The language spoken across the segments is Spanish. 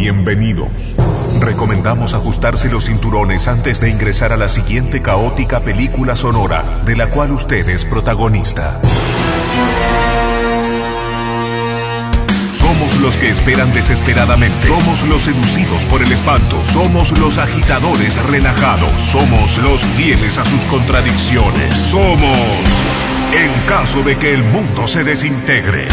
bienvenidos. Recomendamos ajustarse los cinturones antes de ingresar a la siguiente caótica película sonora, de la cual usted es protagonista. Somos los que esperan desesperadamente. Somos los seducidos por el espanto. Somos los agitadores relajados. Somos los fieles a sus contradicciones. Somos En caso de que el mundo se desintegre.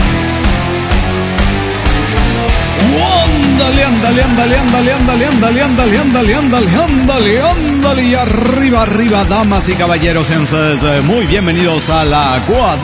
Ándale, y arriba, damas y caballeros, muy bienvenidos a la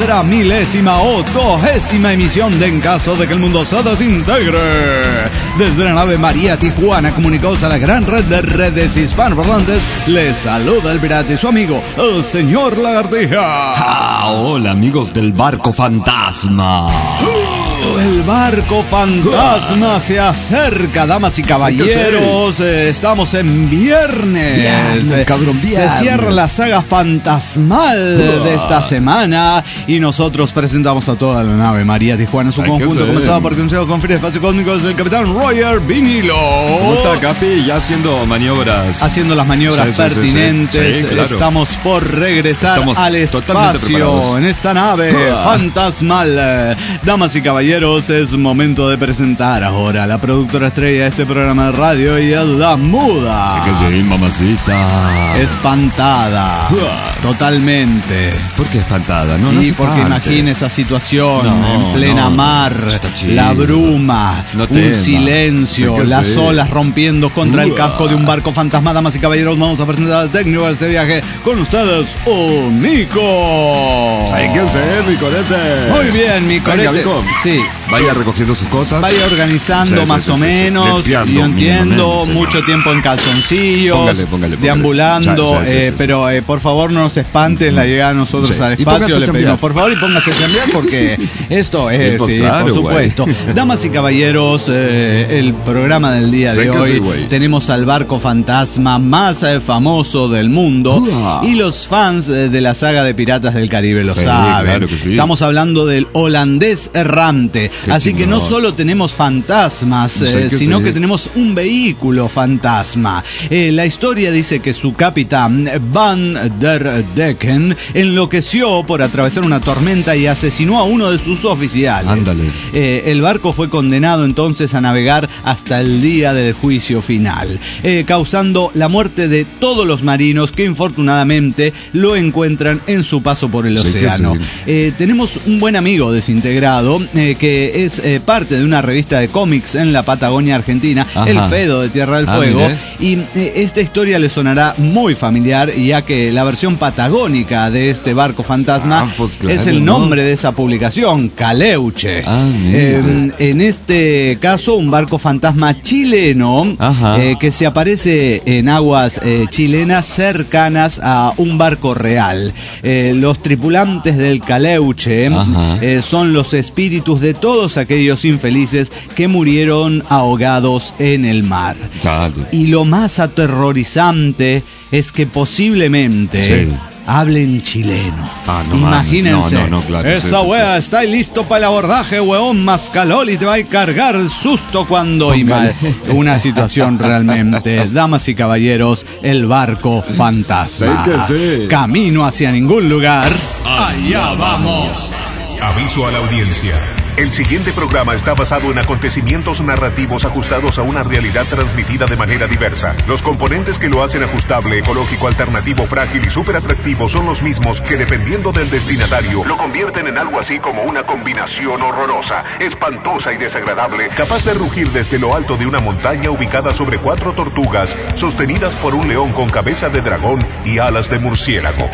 4.080ª emisión de En caso de que el mundo se desintegre. Desde la nave María Tijuana, comunicados a la gran red de redes hispanoparlantes, les saluda el pirata y su amigo, el señor Lagartija. Hola, amigos del barco fantasma. El barco fantasma se acerca, damas y caballeros. Estamos en viernes. Cabrón, viernes. Se cierra la saga fantasmal de esta semana y nosotros presentamos a toda la nave María Tijuana en su conjunto, comenzado por Consejo con Fines Espacio Cósmicos del Capitán Roger Vinilo. ¿Cómo está, Capi? Ya haciendo maniobras. Haciendo las maniobras pertinentes. Sí, claro. Estamos por regresar al espacio en esta nave fantasmal. Damas y caballeros, es momento de presentar ahora a la productora estrella de este programa de radio, y es la muda. ¿Qué sí, mamacita? Espantada. Totalmente. ¿Por qué espantada? No porque imagina esa situación en plena mar, la bruma, un silencio, las olas rompiendo contra el casco de un barco fantasma. Damas y caballeros, vamos a presentar al técnico de este viaje con ustedes, Nico. ¿Sabes qué hacer, mi corete? Muy bien, mi corete. Sí. Vaya recogiendo sus cosas. Vaya organizando más o menos. Limpiando, yo entiendo, mucho tiempo en calzoncillos, póngale. deambulando, pero por favor no nos espantes la llegada a nosotros al espacio. Le pedimos por favor y póngase a chambear, porque esto es, por supuesto. Damas y caballeros, el programa del día de hoy, tenemos al barco fantasma más famoso del mundo, y los fans de la saga de Piratas del Caribe lo saben. Claro que sí. Estamos hablando del holandés errante. Así que no solo tenemos fantasmas, sino que tenemos un vehículo fantasma. La historia dice que su capitán, Van der Decken, enloqueció por atravesar una tormenta y asesinó a uno de sus oficiales. Ándale. El barco fue condenado entonces a navegar hasta el día del juicio final, causando la muerte de todos los marinos que infortunadamente lo encuentran en su paso por el océano. Tenemos un buen amigo desintegrado que es parte de una revista de cómics en la Patagonia Argentina, el Fedo de Tierra del Fuego, y esta historia le sonará muy familiar, ya que la versión patagónica de este barco fantasma es el nombre de esa publicación, Caleuche. En este caso, un barco fantasma chileno que se aparece en aguas chilenas cercanas a un barco real. Los tripulantes del Caleuche son los espíritus de todos aquellos infelices que murieron ahogados en el mar. Y lo más aterrorizante es que posiblemente hablen chileno. Imagínense. Claro, esa wea está ahí listo para el abordaje, weón mascalol, y te va a cargar el susto cuando... Una situación realmente. Damas y caballeros, el barco fantasma. Camino hacia ningún lugar. Allá vamos. Aviso a la audiencia. El siguiente programa está basado en acontecimientos narrativos ajustados a una realidad transmitida de manera diversa. Los componentes que lo hacen ajustable, ecológico, alternativo, frágil y súper atractivo son los mismos que, dependiendo del destinatario, lo convierten en algo así como una combinación horrorosa, espantosa y desagradable, capaz de rugir desde lo alto de una montaña ubicada sobre 4 tortugas, sostenidas por un león con cabeza de dragón y alas de murciélago.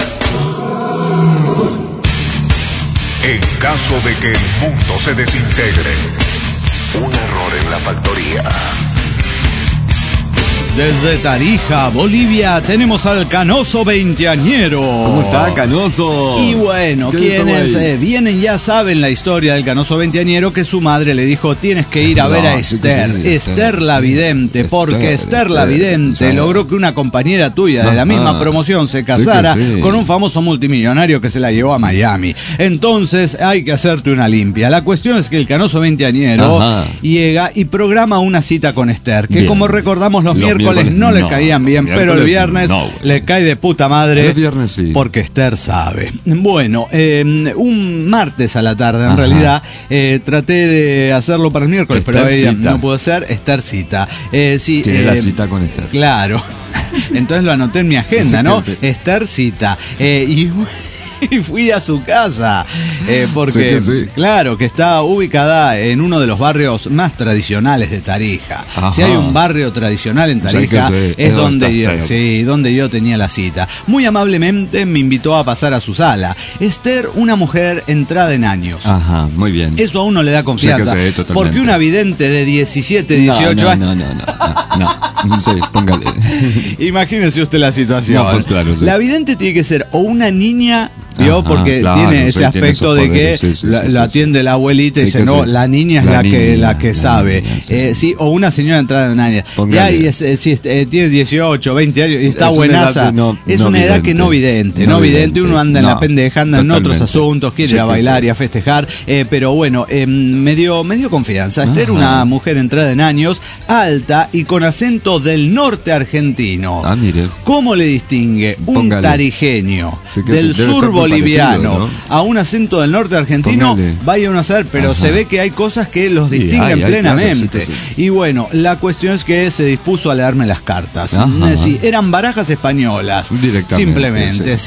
En caso de que el mundo se desintegre. Un error en la factoría. Desde Tarija, Bolivia, tenemos al Canoso Veinteañero. ¿Cómo está, Canoso? Y bueno, quienes vienen ya saben la historia del Canoso Veinteañero, que su madre le dijo, tienes que ir a ver a Esther, Esther la Vidente, porque Esther la Vidente logró que una compañera tuya de la misma promoción se casara con un famoso multimillonario que se la llevó a Miami. Entonces hay que hacerte una limpia. La cuestión es que el Canoso Veinteañero llega y programa una cita con Esther, que como recordamos los miércoles no le caían bien, pero el viernes le cae de puta madre, porque Esther sabe. Bueno, un martes a la tarde, en realidad, traté de hacerlo para el miércoles, pero ella no pudo ser. Esther cita. Tiene la cita con Esther. Claro. Entonces lo anoté en mi agenda, ¿no? Esther cita. Y fui a su casa, porque claro, que está ubicada en uno de los barrios más tradicionales de Tarija. Si hay un barrio tradicional en Tarija, es donde yo tenía la cita. Muy amablemente me invitó a pasar a su sala. Esther, una mujer entrada en años. Ajá, muy bien. Eso a uno le da confianza, porque una vidente de 17, 18 años... No sé, póngale. Imagínese usted la situación. No, pues claro, la vidente tiene que ser o una niña, ¿vio? Porque tiene ese aspecto de que la atiende la abuelita y dice, no, la niña es la que sabe. O una señora entrada en años. Ya, y tiene 18, 20 años y está buenaza. Es una edad que no vidente. No vidente, uno anda en la pendeja, anda en otros asuntos, quiere ir a bailar y a festejar. Pero bueno, me dio confianza. Esta era una mujer entrada en años, alta y con acento del norte argentino. Mire. ¿Cómo le distingue un tarijeño del sur boliviano a un acento del norte argentino? Vaya uno a saber, pero se ve que hay cosas que los distinguen plenamente. Claro, y bueno, la cuestión es que se dispuso a leerme las cartas. Eran barajas españolas, simplemente.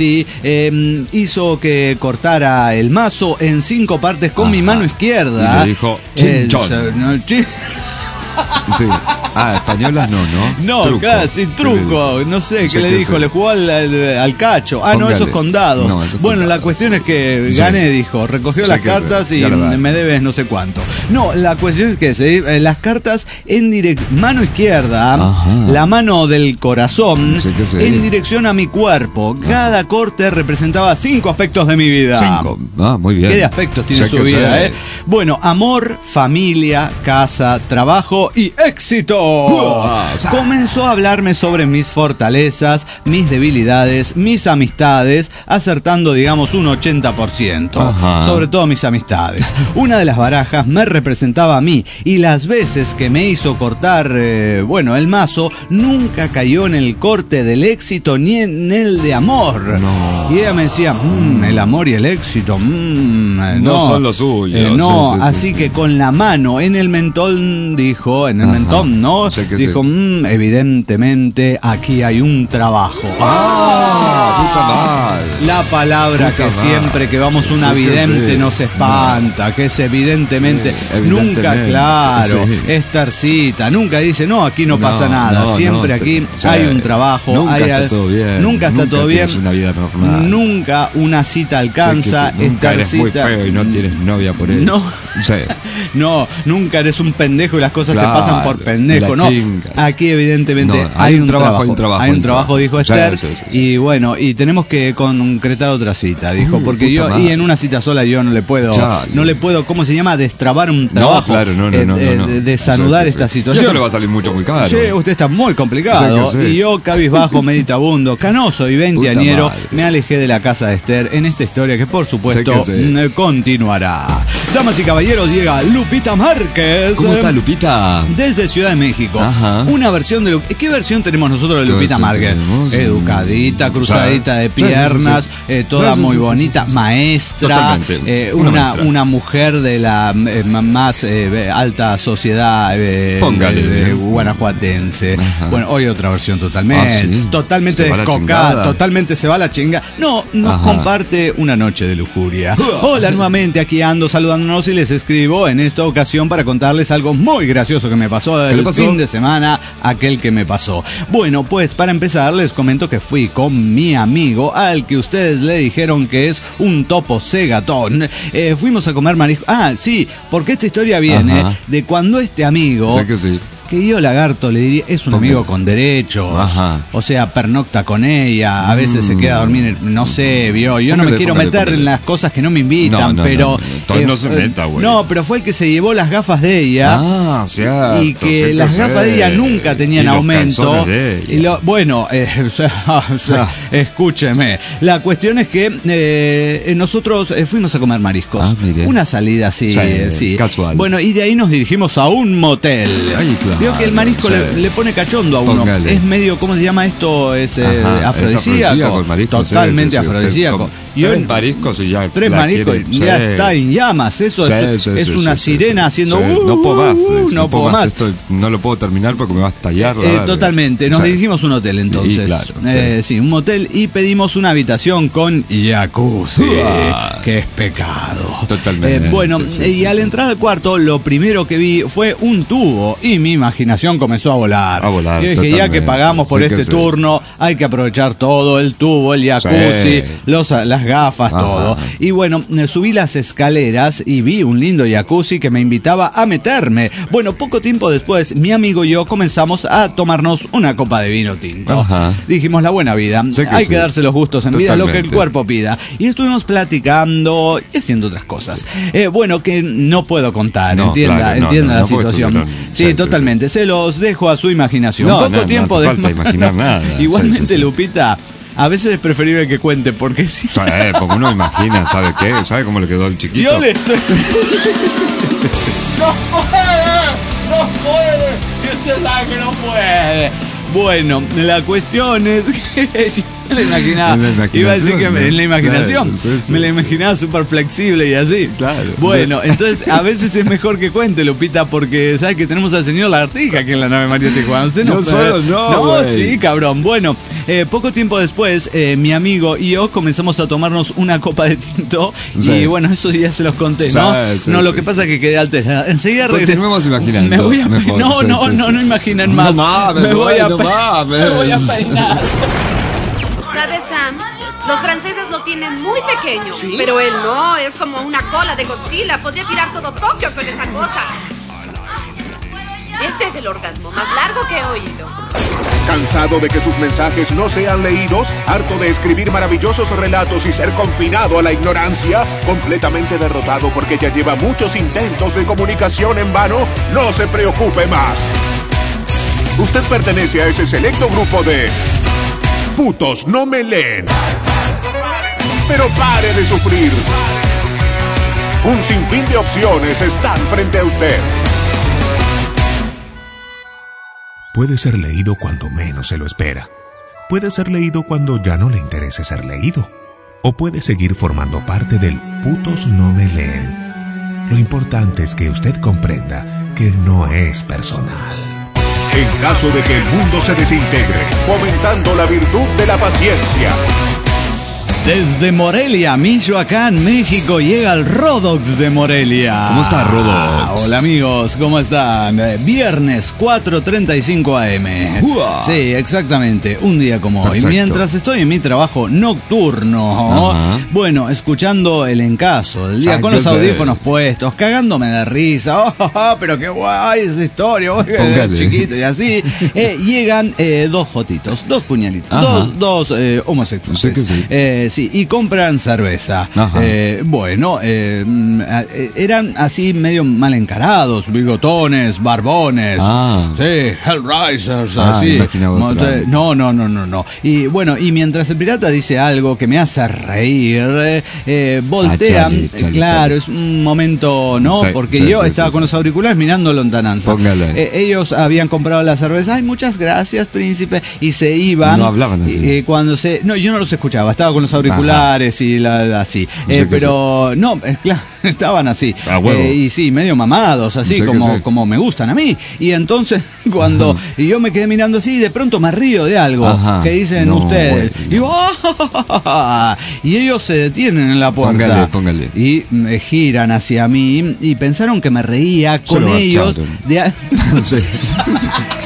Hizo que cortara el mazo en 5 partes con mi mano izquierda. Y le dijo, españolas no. Truco. Claro, sin truco. No sé qué le dijo, le jugó al cacho. No, eso es con dados. Bueno, la cuestión es que gané, dijo, recogió las cartas y me debes no sé cuánto. No, la cuestión es que las cartas en mano izquierda, la mano del corazón, en dirección a mi cuerpo. Cada corte representaba 5 aspectos de mi vida. 5. Muy bien. ¿Qué de aspectos tiene su vida, Bueno, amor, familia, casa, trabajo y éxito. Comenzó a hablarme sobre mis fortalezas, mis debilidades, mis amistades, acertando, digamos, un 80%. Sobre todo mis amistades. Una de las barajas me representaba a mí, y las veces que me hizo cortar, el mazo, nunca cayó en el corte del éxito ni en el de amor. Y ella me decía, el amor y el éxito, no son los suyos. Así que con la mano en el mentón, dijo, mentón, ¿no? Dijo, evidentemente aquí hay un trabajo. Puta madre. La palabra que siempre que vamos una vidente nos espanta, que es evidentemente, nunca, claro, Esthercita, nunca dice, aquí no pasa nada, siempre aquí hay un trabajo, nunca está todo bien. Nunca está todo bien. Una vida normal. Nunca una cita alcanza. Nunca eres muy feo y no tienes novia por eso. No, nunca eres un pendejo y las cosas te pasan por pendejo. No, aquí evidentemente hay un trabajo. Hay un trabajo, dijo Esther. Y bueno, y tenemos que concretar otra cita, dijo, porque y en una cita sola yo no le puedo, ¿cómo se llama? Destrabar un trabajo. Desanudar esta situación. Esto le va a salir muy caro. Sí, usted está muy complicado. Y yo, cabizbajo, meditabundo, canoso y veinteañero, me alejé de la casa de Esther en esta historia que por supuesto continuará. Damas y caballeros, llega Lupita Márquez. ¿Cómo está, Lupita? Desde Ciudad de México. Una versión de ¿qué versión tenemos nosotros de Lupita Márquez? Educadita, cruzadita de piernas, toda muy bonita, maestra, una mujer de la más alta sociedad guanajuatense. Bueno, hoy otra versión totalmente descocada, totalmente se va a la chinga. No, nos comparte una noche de lujuria. Hola, nuevamente aquí ando saludándonos y les escribo en esta ocasión para contarles algo muy gracioso que me pasó el fin de semana, aquel que me pasó. Bueno, pues para empezar les comento que fui con mi amigo al que ustedes le dijeron que es un topo cegatón. Fuimos a comer marisco. Sí, porque esta historia viene de cuando este amigo que yo Lagarto le diría, es un amigo con derechos. Ajá. O sea, pernocta con ella, a veces se queda a dormir, no sé, vio. Yo no me quiero meter en las cosas que no me invitan, pero... No se meta, güey. No, pero fue el que se llevó las gafas de ella. Ah, cierto. Y que las gafas de ella nunca tenían aumento. Bueno, escúcheme. La cuestión es que nosotros fuimos a comer mariscos. Una salida así, sí. Casual. Bueno, y de ahí nos dirigimos a un motel. Ay, claro. Veo que el marisco le pone cachondo a uno. Póngale. Es medio, ¿cómo se llama esto? Es afrodisíaco. Totalmente afrodisíaco. Tres mariscos y ya. Tres mariscos y ya está en llamas. Eso es una sirena haciendo. No puedo más. No puedo más. Esto no lo puedo terminar porque me va a estallar. Totalmente. Nos dirigimos a un hotel entonces. Claro, sí, un motel y pedimos una habitación con jacuzzi. Que es pecado. Totalmente. Bueno, y al entrar al cuarto, lo primero que vi fue un tubo y mi imaginación comenzó a volar. Yo dije, ya que pagamos por este turno, hay que aprovechar todo: el tubo, el jacuzzi, las gafas, todo. Y bueno, subí las escaleras y vi un lindo jacuzzi que me invitaba a meterme. Bueno, poco tiempo después, mi amigo y yo comenzamos a tomarnos una copa de vino tinto. Dijimos, la buena vida, hay que darse los gustos en vida, lo que el cuerpo pida. Y estuvimos platicando y haciendo otras cosas. Bueno, que no puedo contar, entienda la situación. Sí, totalmente, se los dejo a su imaginación. Poco tiempo no hace falta imaginar nada. Igualmente, Lupita, a veces es preferible que cuente, porque sí. Porque uno imagina, ¿sabe qué? ¿Sabe cómo le quedó el chiquito? Yo le estoy... ¡No puede! Si usted sabe que no puede. Bueno, la cuestión es que yo me la imaginaba. Iba a decir que en la imaginación. Me la imaginaba súper flexible y así. Claro. Bueno, entonces a veces es mejor que cuente, Lupita, porque sabes que tenemos al señor Lagartija aquí en la nave María Tijuana. Usted no solo no. No, sí, cabrón. Bueno, poco tiempo después, mi amigo y yo comenzamos a tomarnos una copa de tinto. Y bueno, eso ya se los conté, ¿no? Lo que pasa es que quedé alterada. Enseguida regreso. Continuemos imaginando. Me voy a no imaginen más. Me voy a peinar. ¿Sabes, Sam? Los franceses lo tienen muy pequeño. ¿Sí? Pero él no, es como una cola de Godzilla. Podría tirar todo Tokio con esa cosa. Este es el orgasmo más largo que he oído. ¿Cansado de que sus mensajes no sean leídos? ¿Harto de escribir maravillosos relatos y ser confinado a la ignorancia? ¿Completamente derrotado porque ya lleva muchos intentos de comunicación en vano? No se preocupe más. Usted pertenece a ese selecto grupo de... putos no me leen. Pero pare de sufrir. Un sinfín de opciones están frente a usted. Puede ser leído cuando menos se lo espera. Puede ser leído cuando ya no le interese ser leído. O puede seguir formando parte del putos no me leen. Lo importante es que usted comprenda que no es personal. En caso de que el mundo se desintegre, fomentando la virtud de la paciencia. Desde Morelia, Michoacán, México, llega el Rodox de Morelia. ¿Cómo está, Rodox? Hola, amigos, ¿cómo están? Viernes 4:35 AM. ¡Uah! Sí, exactamente, un día como Perfecto. hoy. Mientras estoy en mi trabajo nocturno, bueno, escuchando el encaso del día con los audífonos puestos, cagándome de risa. Pero qué guay esa historia, chiquito y así. Llegan dos jotitos, dos puñalitos, dos homosexuales. Sé que sí. Sí, y compran cerveza. Bueno, eran así medio mal encarados, bigotones, barbones. Sí, Hellraisers, así. No. Y bueno, y mientras el pirata dice algo que me hace reír, voltean. Claro, es un momento, ¿no? Porque yo estaba con los auriculares mirando lontananza. Ellos habían comprado la cerveza. Ay, muchas gracias, príncipe. Y se iban. No hablaban así. No, yo no los escuchaba. Estaba con los auriculares y así. Pero no, claro, estaban así. Y sí, medio mamados, así como me gustan a mí. Y entonces cuando yo me quedé mirando así, de pronto me río de algo que dicen ustedes. Y digo, y ellos se detienen en la puerta. Póngale. Y me giran hacia mí y pensaron que me reía con ellos.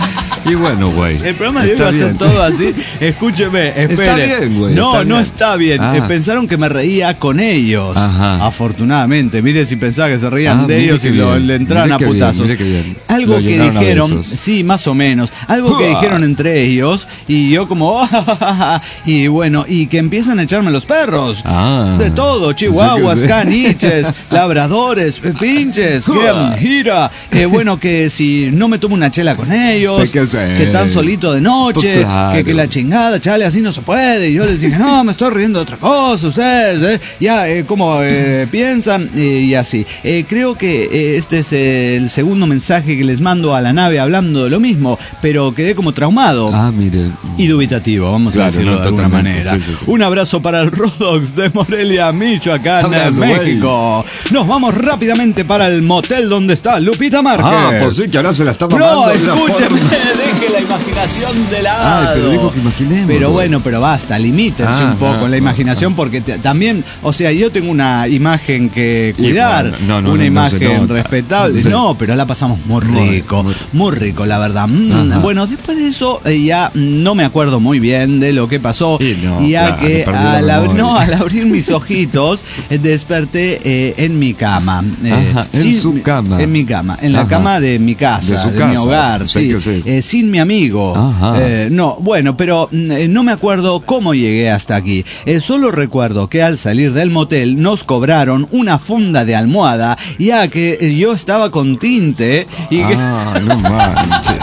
Y bueno, güey. El programa de hoy va a ser todo así. Escúcheme, espere. Está bien, güey. No está bien. Pensaron que me reía con ellos. Ajá. Afortunadamente. Mire si pensaba que se reían de ellos y le entraran a putazos. Mire qué bien. Algo que dijeron, sí, más o menos. Algo que dijeron entre ellos. Y yo como, y bueno, y que empiezan a echarme los perros. De todo, chihuahuas, caniches, labradores, pinches, gira. Bueno, que si no me tomo una chela con ellos, que están solitos de noche, pues claro. que la chingada, chale, así no se puede. Y yo les dije, no, me estoy riendo de otra cosa, ustedes, ya, como piensan, y así. Creo que este es el segundo mensaje que les mando a la nave hablando de lo mismo, pero quedé como traumado. Mire. Y dubitativo, vamos a decirlo de alguna manera. Sí. Un abrazo para el Rodox de Morelia, Michoacán, en México. Nos vamos rápidamente para el motel donde está Lupita Márquez. Pues sí, que ahora se la está mamando. No, escúcheme, deje la imaginación de lado. Pero dijo que imaginemos. Pero bueno, pero basta, limítense un poco en la imaginación, porque también, o sea, yo tengo una imagen que cuidar, una imagen respetable. Sí. No, pero la pasamos muy rico, la verdad. Bueno, después de eso ya no me acuerdo muy bien de lo que pasó, ya que al abrir mis ojitos desperté en mi cama. En su cama. En mi cama, en la cama de mi casa, de mi hogar, sin mi amigo. No, bueno, pero no me acuerdo cómo llegué hasta aquí. Solo recuerdo que al salir del motel nos cobraron una funda de almohada, ya que yo estaba con tinte y no manches.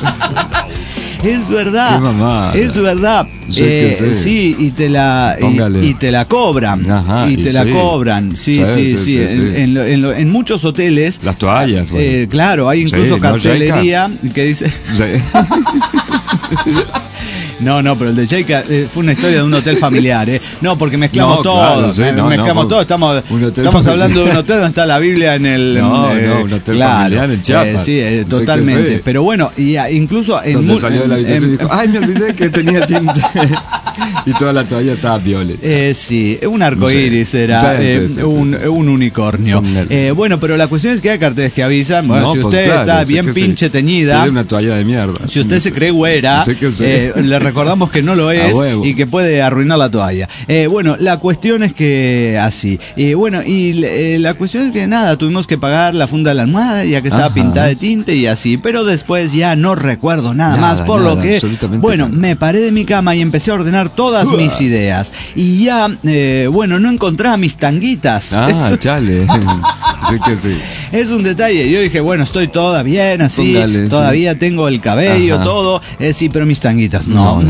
Es verdad. Qué mamá. Es verdad. Sí, y te la cobran. Y te la cobran. Sí. En muchos hoteles. Las toallas, claro, hay incluso cartelería que dice. No, pero el de Cheika fue una historia de un hotel familiar, No, porque mezclamos todo. Mezclamos todo. Estamos hablando de un hotel donde está la Biblia en el. Un hotel familiar en Chiapas. Sí, totalmente. Pero bueno, y incluso en. Donde salió de la habitación y dijo, ay, me olvidé que tenía tinte. Y toda la toalla estaba violeta. Sí, un arcoíris era. Un unicornio. Bueno, pero la cuestión es que hay carteles que avisan. Bueno, si usted está bien pinche teñida. Tiene una toalla de mierda. Si usted se cree güera, le recordamos que no lo es y que puede arruinar la toalla. Bueno, la cuestión es que así. Bueno, y la cuestión es que nada, tuvimos que pagar la funda de la almohada ya que estaba pintada de tinte y así. Pero después ya no recuerdo nada más, por lo que, bueno, me paré de mi cama y empecé a ordenar todas mis ideas. Y ya, no encontraba mis tanguitas. Chale. Sí. Es un detalle. Yo dije, bueno, estoy toda bien así, todavía tengo el cabello, todo. Sí, pero mis tanguitas no.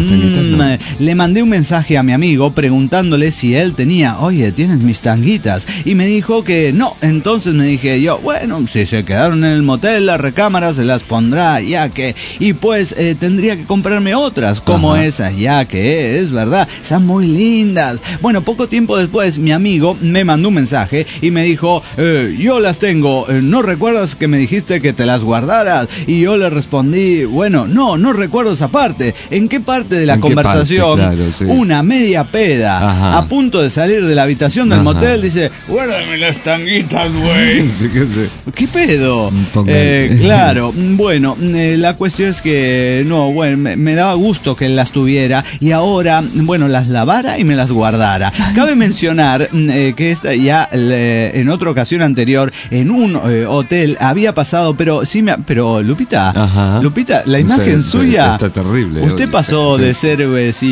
Le mandé un mensaje a mi amigo preguntándole si él tenía, oye, ¿tienes mis tanguitas? Y me dijo que no. Entonces me dije yo, bueno, si se quedaron en el motel, las recámaras se las pondrá, ya que. Y pues tendría que comprarme otras como esas, ya que es verdad, están muy lindas. Bueno, poco tiempo después mi amigo me mandó un mensaje y me dijo, yo las tengo, ¿no recuerdas que me dijiste que te las guardaras? Y yo le respondí, bueno, no recuerdo esa parte. ¿En qué parte de la conversación? Claro, una media peda, a punto de salir de la habitación del motel, dice, guárdame las tanguitas, güey. ¿Qué pedo? Claro, bueno, la cuestión es que me daba gusto que él las tuviera y ahora, las lavara y me las guardara. Cabe mencionar que esta ya en otra ocasión anterior en un hotel había pasado, pero Lupita, la imagen suya está terrible. Usted pasó de ser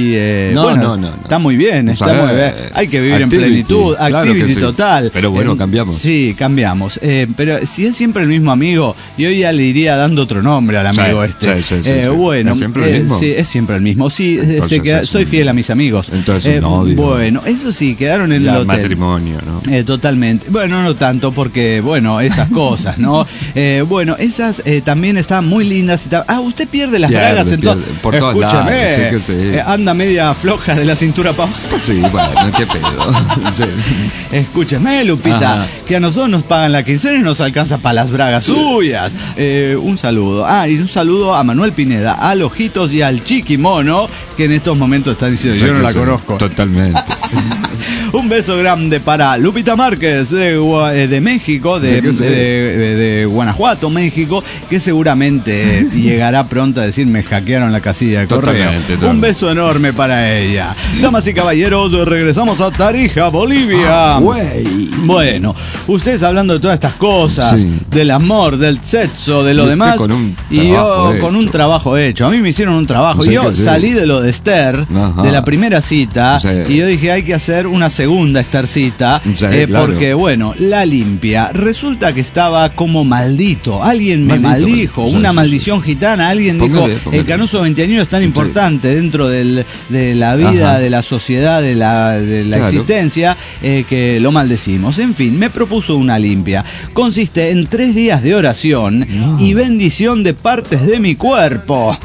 no. Está muy bien, está muy bien. Hay que vivir en plenitud, activity total. Pero bueno, cambiamos. Sí, cambiamos. Pero si es siempre el mismo amigo, yo ya le iría dando otro nombre al amigo Bueno, ¿es siempre el mismo? Sí, es siempre el mismo. Sí, soy fiel a mis amigos. Entonces un novio. Bueno, eso sí, quedaron en el hotel. Matrimonio, ¿no? Totalmente. Bueno, no tanto porque, esas cosas, ¿no? Esas también están muy lindas. Usted pierde las bragas en todo. Por todos lados. Anda media floja de la cintura para abajo. Sí, bueno, qué pedo. Escúcheme, Lupita, que a nosotros nos pagan la quincena y nos alcanza para las bragas suyas. Un saludo. Y un saludo a Manuel Pineda, al Ojitos y al Chiquimono, que en estos momentos están diciendo, yo no la conozco. Totalmente. Un beso grande para Lupita Márquez de México, de de Guanajuato, México, que seguramente llegará pronto a decir me hackearon la casilla de correo. Totalmente. Un beso enorme para ella. Damas y caballeros, regresamos a Tarija, Bolivia. Bueno, ustedes hablando de todas estas cosas, del amor, del sexo, de lo demás, y yo con un trabajo hecho. A mí me hicieron un trabajo. Y yo salí de lo de Esther, de la primera cita, y yo dije, hay que hacer una segunda Esthercita, porque, bueno, la limpia. Resulta que estaba como maldito. Alguien me maldijo, una maldición gitana. Alguien dijo, el canoso veinteañero es tan importante dentro de la vida, de la sociedad, de la existencia, que lo maldecimos. En fin, me propuso una limpia. Consiste en 3 días de oración y bendición de partes de mi cuerpo.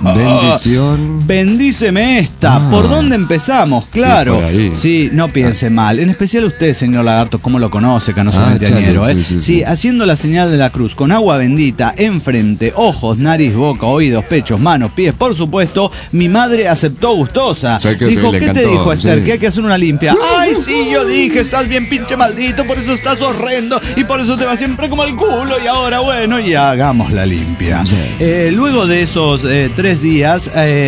Bendición. Bendíceme esta. ¿Por dónde empezamos? Claro. Sí, no piense mal. En especial usted, señor Lagarto, ¿cómo lo conoce, canoso veinteañero? Sí, haciendo la señal de la cruz con agua bendita enfrente, ojos, nariz, boca, oídos, pechos, manos, pies, por supuesto, mi madre aceptó gustosa. Dijo, ¿qué te dijo Esther? Que hay que hacer una limpia. Ay, sí, yo dije, estás bien pinche maldito, por eso estás horrendo y por eso te va siempre como el culo. Y ahora, bueno, ya hagamos la limpia. Luego de esos 3 días,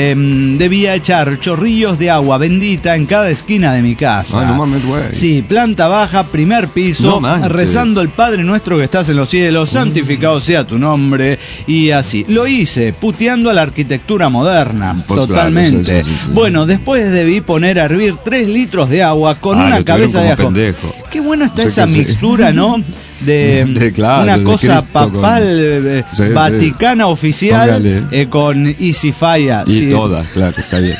debía echar chorrillos de agua bendita en cada esquina de mi casa. No mames, güey. Sí, planta baja, primer piso, rezando el Padre Nuestro que estás en los cielos, santificado sea tu nombre, y así. Lo hice, puteando a la arquitectura moderna, totalmente. Claro, sí. Bueno, después debí poner a hervir 3 litros de agua con una cabeza de ajo. Pendejo. Qué bueno está esa mixtura, ¿no? De una cosa papal, vaticana oficial, con Isifaya. Y todas, claro, está bien.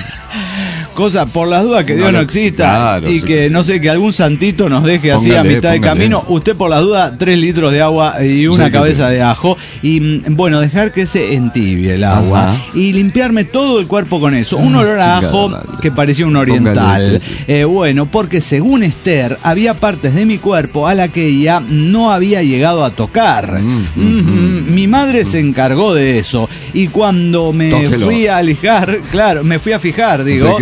Cosa, por las dudas que Dios no exista, y que no sé, que algún santito nos deje así a mitad de camino. Usted por las dudas, 3 litros de agua y una cabeza de ajo. Y bueno, dejar que se entibie el agua. Y limpiarme todo el cuerpo con eso. Un olor a ajo que parecía un oriental. Bueno, porque según Esther, había partes de mi cuerpo a la que ella no había llegado a tocar. Mi madre se encargó de eso. Y cuando me fui a lijar, me fui a fijar, digo,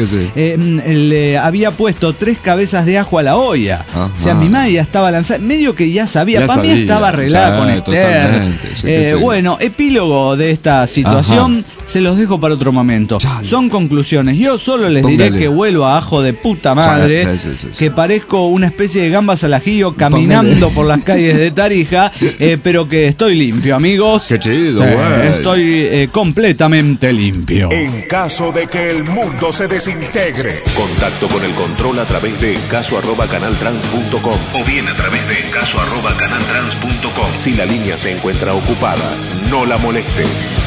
le había puesto 3 cabezas de ajo a la olla. O sea, mi madre ya estaba lanzada, medio que ya sabía. Para mí estaba arreglada con Esther. Bueno, epílogo de esta situación se los dejo para otro momento. Son conclusiones. Yo solo les diré que huelo a ajo de puta madre, que parezco una especie de gambas al ajillo caminando por las calles de Tarija, pero que estoy limpio, amigos. Qué chido, estoy completamente limpio. En caso de que el mundo se desintegre, contacto con el control a través de encaso@canaltrans.com o bien a través de encaso@canaltrans.com. Si la línea se encuentra ocupada, no la moleste.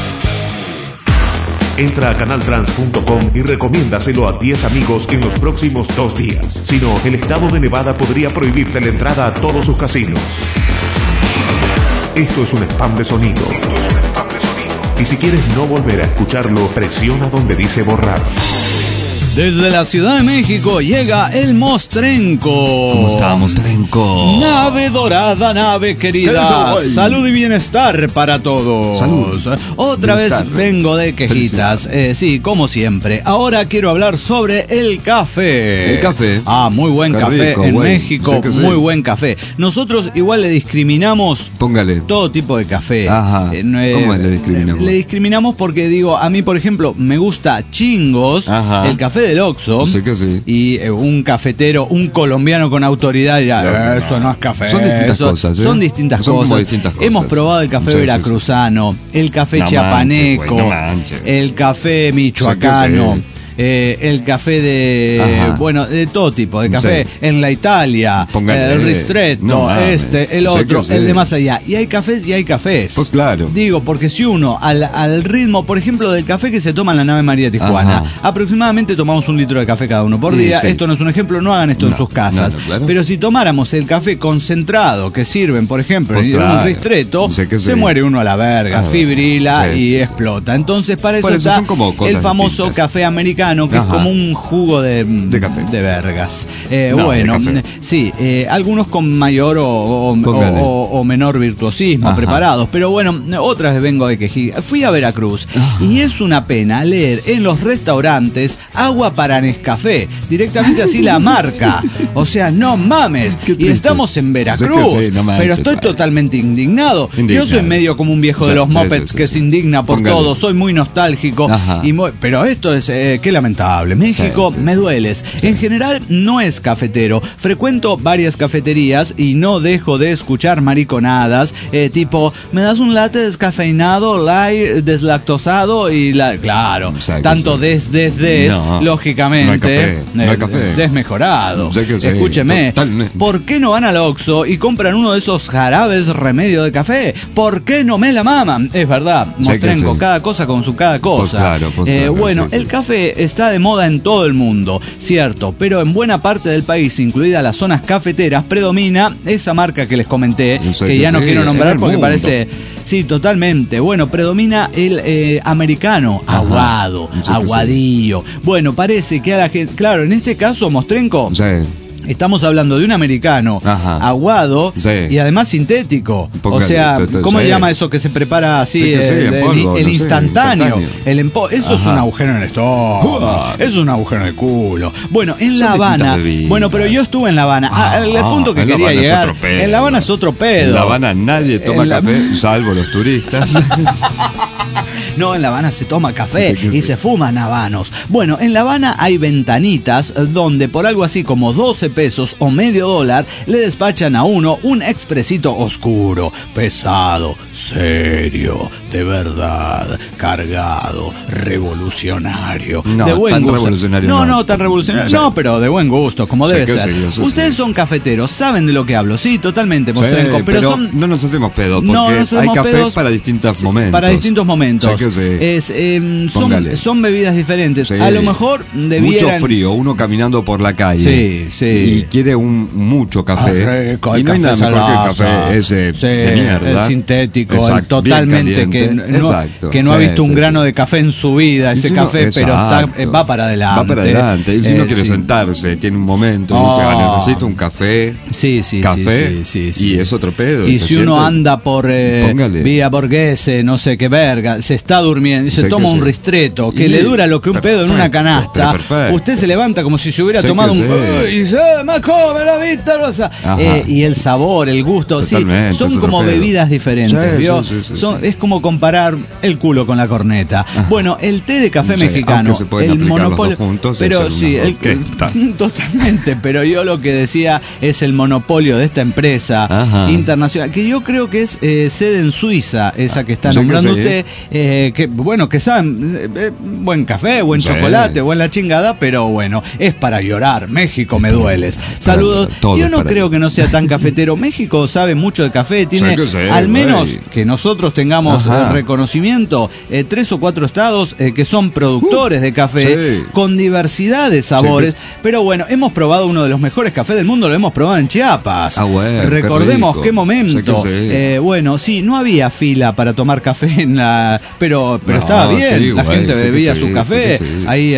Entra a canaltrans.com y recomiéndaselo a 10 amigos en los próximos 2 días. Si no, el estado de Nevada podría prohibirte la entrada a todos sus casinos. Esto es un spam de sonido. Y si quieres no volver a escucharlo, presiona donde dice borrar. Desde la Ciudad de México llega el Mostrenco. ¿Cómo está, Mostrenco? Nave dorada, nave querida. Salud y bienestar para todos. Salud. Otra vez vengo de quejitas. Sí, como siempre. Ahora quiero hablar sobre el café. El café. Muy buen café rico, en México. Muy buen café. Nosotros igual le discriminamos. Póngale. Todo tipo de café. ¿Cómo le discriminamos? Le discriminamos porque digo, a mí por ejemplo me gusta Chingos, el café del Oxxo, y un cafetero, un colombiano con autoridad dirá, eso no es café. Son distintas cosas. Son distintas cosas. Hemos probado el café veracruzano, el café chiapaneco, el café michoacano. El café de todo tipo de café, en la Italia, el ristretto, el otro, el de más allá. Y hay cafés y hay cafés. Pues claro. Digo, porque si uno al ritmo, por ejemplo, del café que se toma en la nave María Tijuana, aproximadamente tomamos 1 litro de café cada uno por día. Esto no es un ejemplo, no hagan esto en sus casas. Pero si tomáramos el café concentrado que sirven, por ejemplo, en un ristretto, se muere uno a la verga, fibrila y explota. Entonces, para eso está el famoso café americano, americano, que Ajá. es como un jugo de café. de vergas. No, Bueno, de café. sí, algunos con mayor Póngale. o menor virtuosismo Ajá. preparados, pero bueno, otra vez vengo de quejí. Fui a Veracruz y es una pena leer en los restaurantes agua para Nescafé, directamente así la marca. O sea, no mames. Qué Y triste. estamos en Veracruz, Sí, que sí, no manches, pero estoy vale. totalmente indignado. Yo Indignado. soy medio como un viejo de Sí, los sí, mopeds sí, que sí. se indigna por Póngale. todo. Soy muy nostálgico. Ajá. Pero esto es, qué lamentable. México, Sí, sí, me sí. dueles. En general, no es cafetero. Frecuento varias cafeterías y no dejo de escuchar mariconadas, tipo, me das un latte descafeinado, light, deslactosado y claro, Exacto, tanto sí. No, lógicamente, no hay café. desmejorado. Sé que sí, Escúcheme, totalmente. ¿por qué no van al Oxxo y compran uno de esos jarabes remedio de café? ¿Por qué no me la maman? Es verdad, Sé que Mostrenco, sí. cada cosa con su cada cosa. Claro, Bueno, sí, sí. el café está de moda en todo el mundo, cierto, pero en buena parte del país, incluidas las zonas cafeteras, predomina esa marca que les comenté, Yo sé que que ya no sí, quiero en nombrar el porque mundo. parece... Sí, totalmente. Bueno, predomina el americano, Ajá. aguado, Yo sé que aguadillo. Bueno, parece que a la gente... Claro, en este caso, Mostrenco... Sí. Estamos hablando de un americano Ajá. aguado Sí. y además sintético. Póngale, O sea, sí. ¿cómo se llama eso que se prepara así? Sí, que sí, en polvo, el no sé, instantáneo. instantáneo. Eso es Ajá. un agujero en el estómago. Uah. Eso es un agujero en el culo. Bueno, en La Son Habana. distintas bebidas. Bueno, pero yo estuve en La Habana. El punto que en La quería Habana es llegar. otro pedo. En La Habana es otro pedo. En La Habana nadie toma En La- café, salvo los turistas. No, en La Habana se toma café Sí, que y sí. se fuman habanos. Bueno, en La Habana hay ventanitas donde por algo así como 12 pesos o medio dólar le despachan a uno un expresito oscuro, pesado, serio, de verdad, cargado, revolucionario. No, de buen tan gusto. revolucionario No, no. tan revolucionario. Sí. No, pero de buen gusto, como Sí, debe que ser. sí, eso Ustedes sí. son cafeteros, saben de lo que hablo. Sí, totalmente, Mostrenco. Sí, pero son... no nos hacemos pedo, porque No nos hay hacemos café pedos. para distintos momentos. Para distintos momentos. Sí, que sí. Póngale. Son bebidas diferentes. Sí. A lo mejor debieran... Mucho frío, uno caminando por la calle. Sí, sí. Y quiere mucho café. Rico, el y no hay café nada mejor que el Salaza. café ese Sí, de mierda. el sintético, el Exacto, totalmente bien que caliente. no, Exacto. que no ha Sí, visto un sí, grano sí. de café en su vida, Y ese si uno- café, pero está, exacto. va para adelante. Va para adelante. Y si uno quiere sí. sentarse, tiene un momento, y Oh. dice, necesito un café. Sí, sí, Café, sí, sí. y es otro pedo. Y se si uno siente- anda por Póngale. vía Borghese, no sé qué verga, se está durmiendo y se Sé toma que un sí. ristretto que Y- le dura lo que un pedo en una perfecto, canasta, pero perfecto. usted se levanta como si se hubiera Sé tomado que un... sí. Y se me come la vista rosa. Ajá. Y el sabor, el gusto, sí, Totalmente, son es otro como pedo. bebidas diferentes, Sí, ¿vio? sí, sí, sí, Son- sí. Es como comparar el culo con la corneta. Bueno, el té de café Sí, mexicano, aunque se pueden el aplicar los monopolio... dos juntos y pero hacer sí, una el, orquesta. totalmente, pero yo lo que decía es el monopolio de esta empresa Ajá. internacional, que yo creo que es sede en Suiza, esa que está Sí que nombrando sí. usted, que bueno, que saben, buen café, buen Sí. chocolate, buena chingada, pero bueno, es para llorar. México, me dueles. Saludos. todo Yo no para creo llorar. que no sea tan cafetero. México sabe mucho de café, tiene Sí que sí, al menos güey. que nosotros tengamos Ajá. reconocimiento, 3 o 4 estados que son productores de café sí. con diversidad de sabores, Sí pero bueno, hemos probado uno de los mejores cafés del mundo, lo hemos probado en Chiapas. Ah, bueno, qué Recordemos rico. qué momento. Sí que sí. Bueno, sí, no había fila para tomar café en la, pero No, estaba bien. sí, La güey, gente sí que bebía sí, su café sí que sí. ahí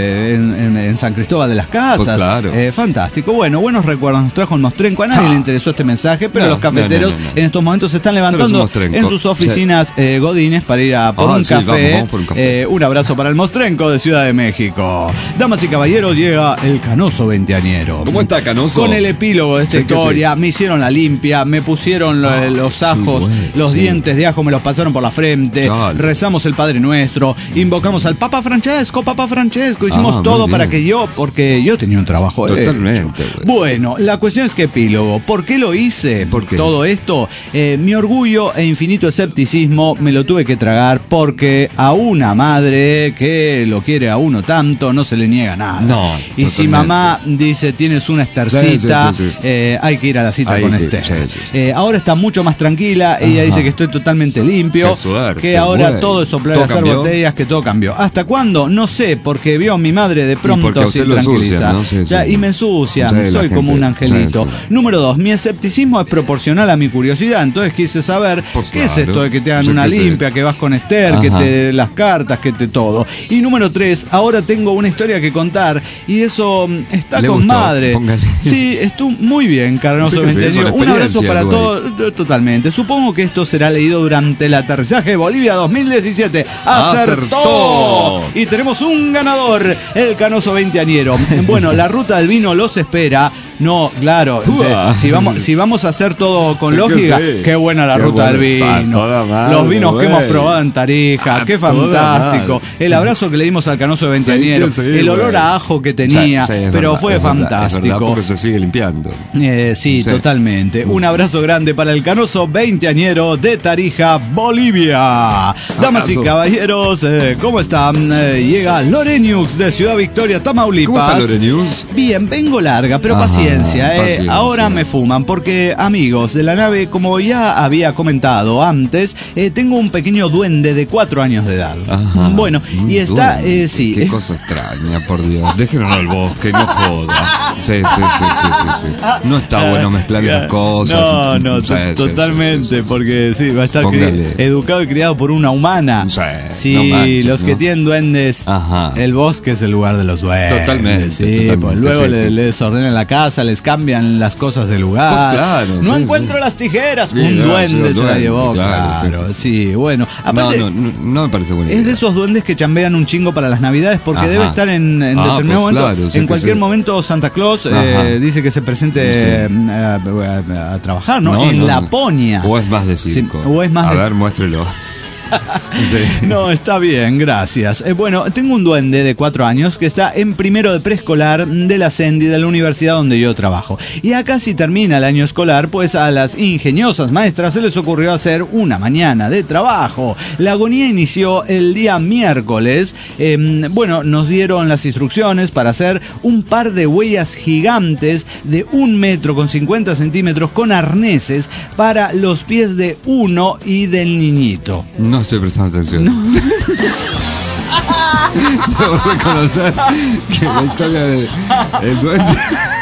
en San Cristóbal de las Casas. Pues claro. Fantástico. Bueno, buenos recuerdos nos trajo el Mostrenco. A nadie le interesó este mensaje, pero No, los cafeteros no, no, no. en estos momentos se están Pero es levantando un Mostrenco. en sus oficinas godines para ir a por un Sí, café. vamos por un café. Un abrazo para el Mostrenco de Ciudad de México. Damas y caballeros, llega el canoso veinteañero. ¿Cómo está, Canoso? Con el epílogo de esta Sí que historia, me hicieron la limpia, me pusieron los ajos, güey, los sí. dientes de ajo me los pasaron por la frente, Chale. rezamos el Padre Nuestro, invocamos al Papa Francesco, hicimos Ah, todo muy para bien. que porque yo tenía un trabajo Totalmente, hecho. güey. Bueno, la cuestión es que epílogo, ¿por qué lo hice? ¿Por qué? Todo esto, mi orgullo e infinito escepticismo me lo tuve que tragar porque a una madre que lo quiere a uno tanto no se le niega nada. No, y si totalmente. mamá dice tienes una estercita, Sí, sí, sí. hay que ir a la cita Hay con que- Esther. sí, sí. Ahora está mucho más tranquila, ella Ajá. dice que estoy totalmente limpio, Qué suerte, que ahora güey. todo, de soplar y ¿Todo hacer cambió? botellas, que todo cambió. ¿Hasta cuándo? No sé, porque vio a mi madre de porque a pronto usted sin lo ensucian, tranquilizar. ¿no? Sí, Ya, sí. y me ensucian, Sí, la soy como gente- un angelito. sí, sí. Número 2, mi escepticismo es proporcional a mi curiosidad, entonces quise saber Pues qué es claro. esto de que te hagan Yo una qué sé. limpia, que vas con Esther, que Ajá. te las cartas, que te todo. Y número 3, ahora tengo una historia que contar y eso está ¿Le con gustó? madre. Póngale. Sí, estuvo muy bien, Carnoso Sí que sí, es Veinteañero. una Un abrazo experiencia, para güey. todos, totalmente. Supongo que esto será leído durante el aterrizaje de Bolivia 2017. ¡Acertó! Y tenemos un ganador, el Canoso Veinteañero. Bueno, la ruta del vino los espera. No, claro, Uah. si vamos a hacer todo con Sí que lógica, sí. qué buena la Qué ruta del bueno. A vino. toda madre, Los vinos que hemos güey. probado en Tarija, A qué toda fantástico. madre. El abrazo que le dimos al Canoso Veinteañero, Sí, que sí, el olor güey. a ajo que tenía, Sí, es pero verdad, fue es verdad, es fantástico. verdad, porque se sigue limpiando. Sí, Sí. totalmente. Un abrazo grande para el Canoso Veinteañero de Tarija, Bolivia. Damas y Abrazo. caballeros, ¿cómo están? Llega Loreniux de Ciudad Victoria, Tamaulipas. ¿Cómo está Lore News? Bien, vengo larga, pero Ajá, paciencia, paciencia. Ahora me fuman, porque amigos de la nave, como ya había comentado antes, tengo un pequeño duende de 4 años de edad. Ajá. Bueno, y está, Duende, sí. Qué cosa extraña, por Dios. Déjenlo al bosque, no joda. Sí. No está bueno mezclar esas cosas. No, Sí, sí, totalmente, sí, sí. porque sí, va a estar Póngale. educado y criado por una humana. Sí, no manches, los que ¿no? tienen duendes, Ajá. el bosque es el lugar de los duendes. Totalmente, Sí, totalmente, pues luego sí, les sí. desordenan la casa, les cambian las cosas de lugar. Pues claro, no sí, encuentro sí. las tijeras. Sí, Un no, duende sí, se la duende, llevó, claro, claro. Sí, bueno. Aparte, No me parece buena es de idea. esos duendes que chambean un chingo para las navidades porque Ajá. debe estar en determinado pues momento. claro, sí En que cualquier sí. momento Santa Claus Ajá. dice que se presente Sí. a trabajar, ¿no? En Laponia. O es más de circo. Sí, o es más a de- ver, muéstrelo. Sí. No, está bien, gracias. Bueno, tengo un duende de 4 años que está en primero de preescolar de la Sendi, de la universidad donde yo trabajo. Y acá si termina el año escolar, pues a las ingeniosas maestras se les ocurrió hacer una mañana de trabajo. La agonía inició el día miércoles. Bueno, nos dieron las instrucciones para hacer un par de huellas gigantes de 1 metro con 50 centímetros con arneses para los pies de uno y del niñito. No estoy prestando atención. Debo reconocer que la historia de el duende.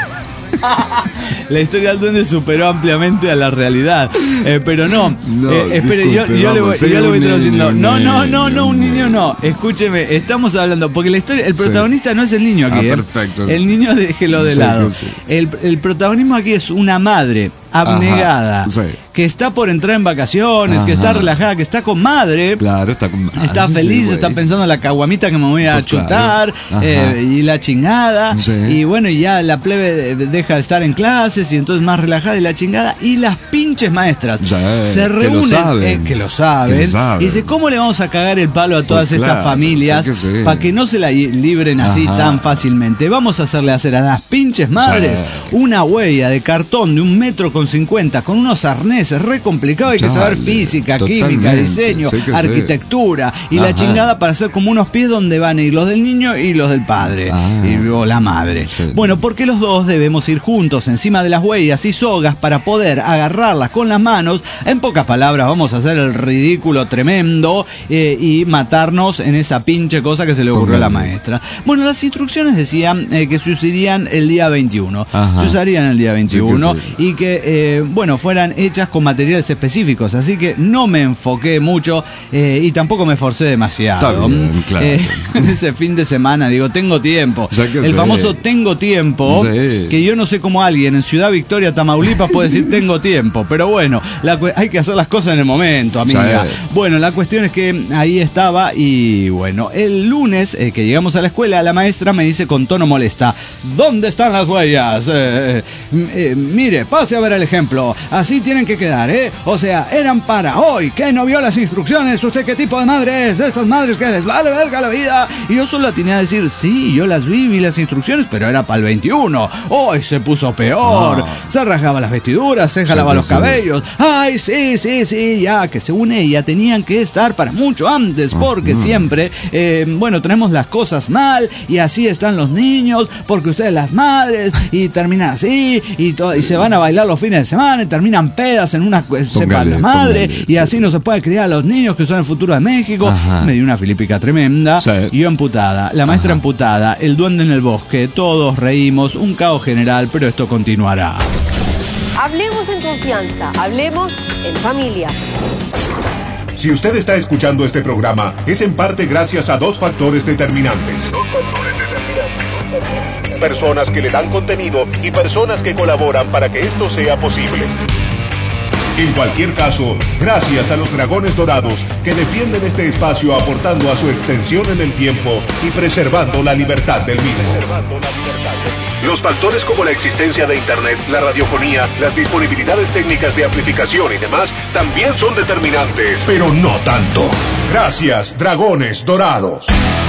La historia del duende superó ampliamente a la realidad. Pero no. No, Espere, disculpe, yo le vamos, voy sea un traduciendo. niño, No, un niño niño. no. Escúcheme, estamos hablando. Porque la historia, el Sí. protagonista no es el niño aquí. Perfecto. El niño déjelo de Sí, lado. que sí. El protagonismo aquí es una madre abnegada. Ajá, sí. Que está por entrar en vacaciones, que está Ajá. relajada, que está con madre. Claro, está con. Está sí, feliz, güey. está pensando en la caguamita que me voy a Pues chutar, claro. Ajá. y la chingada. Sí. Y bueno, y ya la plebe deja de estar en clases y entonces más relajada y la chingada. Y las pinches maestras Sí, se que lo reúnen, saben. que lo saben, Que lo saben. y dice, ¿cómo le vamos a cagar el palo a todas Pues estas claro, familias sí que sí. para que no se la libren así Ajá. tan fácilmente? Vamos a hacerle hacer a las pinches madres Sí. una huella de cartón de 1 metro con 50 con unos arneses re complicado, hay que saber Chale, física, totalmente, química, diseño, sí que sí. arquitectura y la Ajá. chingada para hacer como unos pies donde van a ir los del niño y los del padre o la madre. Sí. Bueno, porque los dos debemos ir juntos encima de las huellas y sogas para poder agarrarlas con las manos. En pocas palabras, vamos a hacer el ridículo tremendo y matarnos en esa pinche cosa que se le ocurrió a la maestra. Bueno, las instrucciones decían que se usarían el día 21. Ajá. Se usarían el día 21 Sí que sí. y que, bueno, fueran hechas con materiales específicos. Así que no me enfoqué mucho y tampoco me forcé demasiado. Está bien, claro. Ese fin de semana, digo, tengo tiempo. Ya que El sé. famoso tengo tiempo, Sí. que yo no sé cómo alguien en Ciudad Victoria, Tamaulipas, puede decir tengo tiempo. Pero bueno, hay que hacer las cosas en el momento, amiga. Sí. Bueno, la cuestión es que ahí estaba y bueno, el lunes que llegamos a la escuela, la maestra me dice con tono molesta, ¿dónde están las huellas? Mire, pase a ver el ejemplo. Así tienen que quedar, ¿eh? O sea, eran para hoy. ¿Qué no vio las instrucciones? ¿Usted qué tipo de madre es? Esas madres que les vale verga la vida. Y yo solo atiné a decir, sí, yo las vi las instrucciones, pero era para el 21. Hoy se puso peor. No. Se rasgaba las vestiduras, se jalaba Sí, los sí. cabellos. Ay, sí, ya, que según ella tenían que estar para mucho antes, porque siempre, bueno, tenemos las cosas mal y así están los niños, porque ustedes las madres y terminan así y se van a bailar los fines de semana y terminan pedas hacen una cepa la madre, y así no se puede criar a los niños que son el futuro de México. Me dio una filipica tremenda. Y yo emputada, la maestra emputada, el duende en el bosque, todos reímos, un caos general, pero esto continuará. Hablemos en confianza, hablemos en familia. Si usted está escuchando este programa, es en parte gracias a dos factores determinantes. Personas que le dan contenido y personas que colaboran para que esto sea posible. En cualquier caso, gracias a los Dragones Dorados que defienden este espacio aportando a su extensión en el tiempo y preservando la libertad del mismo. Los factores como la existencia de Internet, la radiofonía, las disponibilidades técnicas de amplificación y demás también son determinantes, pero no tanto. Gracias, Dragones Dorados.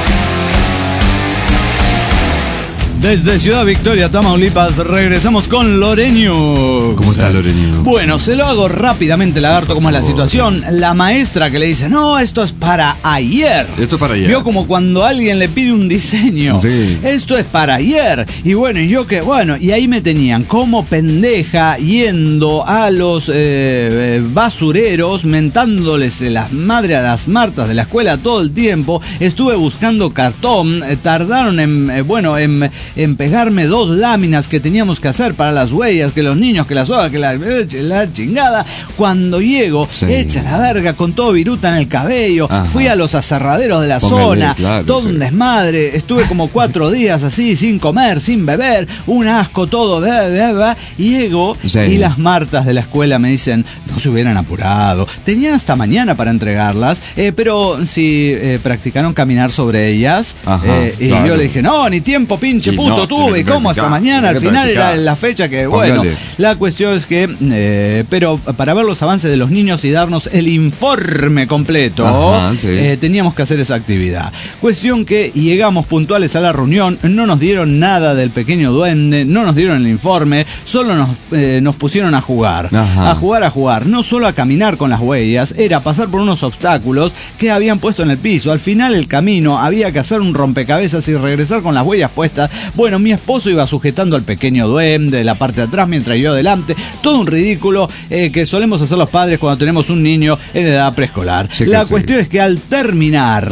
Desde Ciudad Victoria, Tamaulipas, regresamos con Loreño. ¿Cómo está Loreño? Bueno, se lo hago rápidamente, lagarto, como es la situación. La maestra que le dice, no, esto es para ayer. Esto es para ayer. Vio como cuando alguien le pide un diseño. Sí. Esto es para ayer. Y bueno, y yo que, bueno, y ahí me tenían como pendeja yendo a los basureros, mentándoles las madres a las martas de la escuela todo el tiempo. Estuve buscando cartón, tardaron en pegarme 2 láminas que teníamos que hacer para las huellas, que los niños, que las hojas, que la chingada. Cuando llego, hecha la verga, con todo viruta en el cabello, fui a los aserraderos de la zona, claro, todo un desmadre, estuve como 4 días así, sin comer, sin beber, un asco todo, y llego, y las martas de la escuela me dicen, no se hubieran apurado, tenían hasta mañana para entregarlas, pero si practicaron caminar sobre ellas, y claro. Yo le dije, no, ni tiempo, pinche puto no, tuve, ¿cómo? Hasta mañana, al final era la fecha que, bueno, la cuestión es que, pero para ver los avances de los niños y darnos el informe completo, teníamos que hacer esa actividad. Cuestión que llegamos puntuales a la reunión, no nos dieron nada del pequeño duende, no nos dieron el informe, solo nos pusieron a jugar, a jugar, no solo a caminar con las huellas, era pasar por unos obstáculos que habían puesto en el piso. Al final el camino había que hacer un rompecabezas y regresar con las huellas puestas. Bueno, mi esposo iba sujetando al pequeño duende de la parte de atrás mientras yo adelante. Todo un ridículo que solemos hacer los padres cuando tenemos un niño en edad preescolar. La cuestión es que al terminar,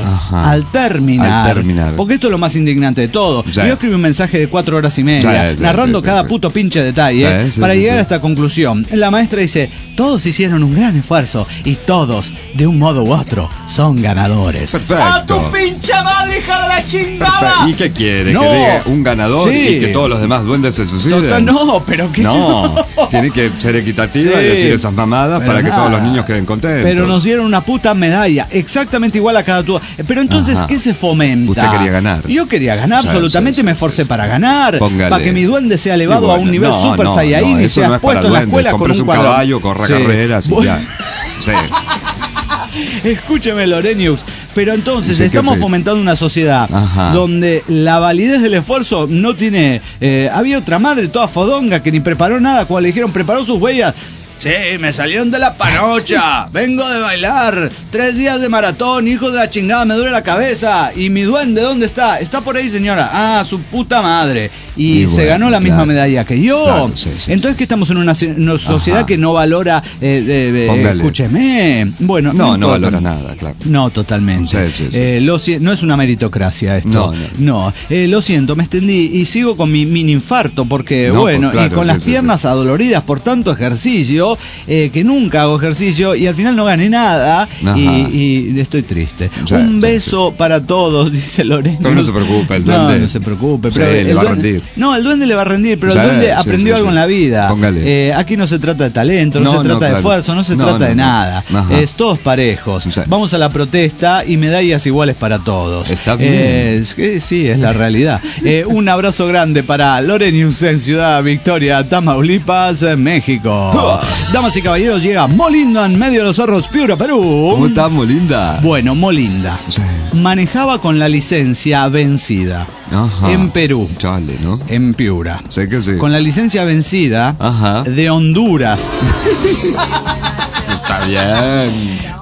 porque esto es lo más indignante de todo, yo escribí un mensaje de 4 horas y media narrando cada puto pinche detalle para llegar a esta conclusión. La maestra dice, todos hicieron un gran esfuerzo y todos, de un modo u otro, son ganadores. Perfecto. ¡A tu pinche madre, hija de la chingada! Perfecto. ¿Y qué quiere? No. ¿Que diga un ganador y que todos los demás duendes se suiciden? No, pero que no. Tiene que ser equitativa y decir esas mamadas para que todos los niños queden contentos. Pero nos dieron una puta medalla, exactamente igual a cada tubo. Pero entonces, ¿qué se fomenta? Usted quería ganar. Yo quería ganar, absolutamente, me esforcé para ganar. Póngale. Para que mi duende sea elevado a un nivel super saiyajin y sea puesto en la escuela con un caballo, corra carreras y ya. Escúcheme, Lorenius, pero entonces estamos fomentando una sociedad donde la validez del esfuerzo no tiene... había otra madre toda fodonga que ni preparó nada, cuando le dijeron preparó sus huellas. Sí, me salieron de la panocha, vengo de bailar, 3 días de maratón, hijo de la chingada, me duele la cabeza. ¿Y mi duende dónde está? Está por ahí, señora. Ah, su puta madre. Y se ganó la misma medalla que yo. Claro, entonces, ¿qué estamos en una sociedad que no valora? Escúcheme. Bueno, no valora nada, claro. No, totalmente. No es una meritocracia esto. No. Lo siento, me extendí y sigo con mi mini infarto porque, y con las piernas adoloridas por tanto ejercicio. Que nunca hago ejercicio y al final no gané nada y estoy triste. Un beso para todos, dice Lorena. Pero no se preocupe, el duende. No se preocupe. Pero le va a rendir. No, el duende le va a rendir, pero el duende aprendió algo en la vida. Aquí no se trata de talento, no se trata de esfuerzo, no se trata de nada. Es todos parejos. Vamos a la protesta y medallas iguales para todos. Está bien. Sí, es la realidad. Un abrazo grande para Lorenius en Ciudad Victoria, Tamaulipas, México. Damas y caballeros, llega Molinda en medio de los cerros, Piura, Perú. ¿Cómo está Molinda? Bueno, Molinda manejaba con la licencia vencida en Perú. Chale, ¿no? En Piura. Sé que sí. Con la licencia vencida de Honduras. Está bien.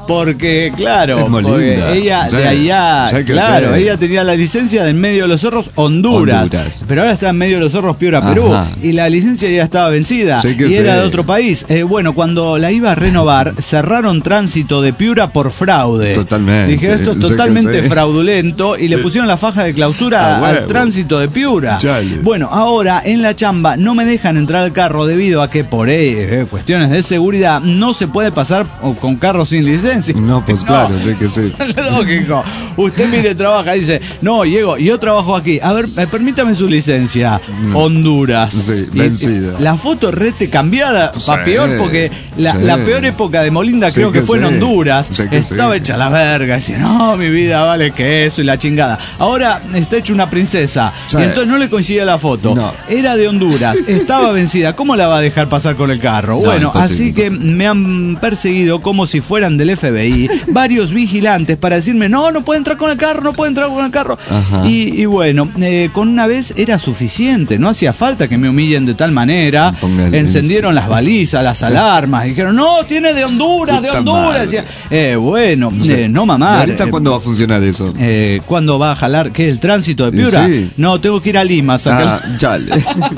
Porque, claro, Es muy porque linda. ella Sí, de allá, sí que claro, sí. ella tenía la licencia de En Medio de los Zorros, Honduras. Pero ahora está En Medio de los Zorros, Piura, Perú. Ajá. Y la licencia ya estaba vencida. Sí que y era sí. de otro país. Bueno, cuando la iba a renovar, cerraron tránsito de Piura por fraude. Totalmente. Dije, esto es Sí que totalmente sí. fraudulento. Y le pusieron la faja de clausura A al huevo. tránsito de Piura. Chale. Bueno, ahora en la chamba no me dejan entrar al carro debido a que por cuestiones de seguridad no se puede pasar con carros sin licencia. No, pues claro, sí que sí. Lógico. Usted mire, trabaja, dice, no, llego, yo trabajo aquí. A ver, permítame su licencia. No. Honduras. Sí, Y, vencida. la foto rete cambiada Sí, para peor, porque la sí. peor época de Molinda Sí creo que fue en sí. Honduras. Sí que Estaba sí. hecha la verga. Decía, no, mi vida vale que eso y la chingada. Ahora está hecha una princesa. Sí. Y entonces no le coincidía la foto. No. Era de Honduras, estaba vencida. ¿Cómo la va a dejar pasar con el carro? No, Bueno, imposible, así que me han perseguido como si fueran del FBI varios vigilantes para decirme, no puede entrar con el carro, no puede entrar con el carro. Ajá. Y bueno, con una vez era suficiente, no hacía falta que me humillen de tal manera. Póngale. Encendieron las balizas, las alarmas, dijeron, no, tiene de Honduras, de Puta Honduras. madre. Decía, bueno, Sí. no ¿Y mamar. ahorita cuándo va a funcionar eso? ¿Cuándo va a jalar? ¿Qué? ¿El tránsito de Piura? Sí. No, tengo que ir a Lima a sacar. Chale.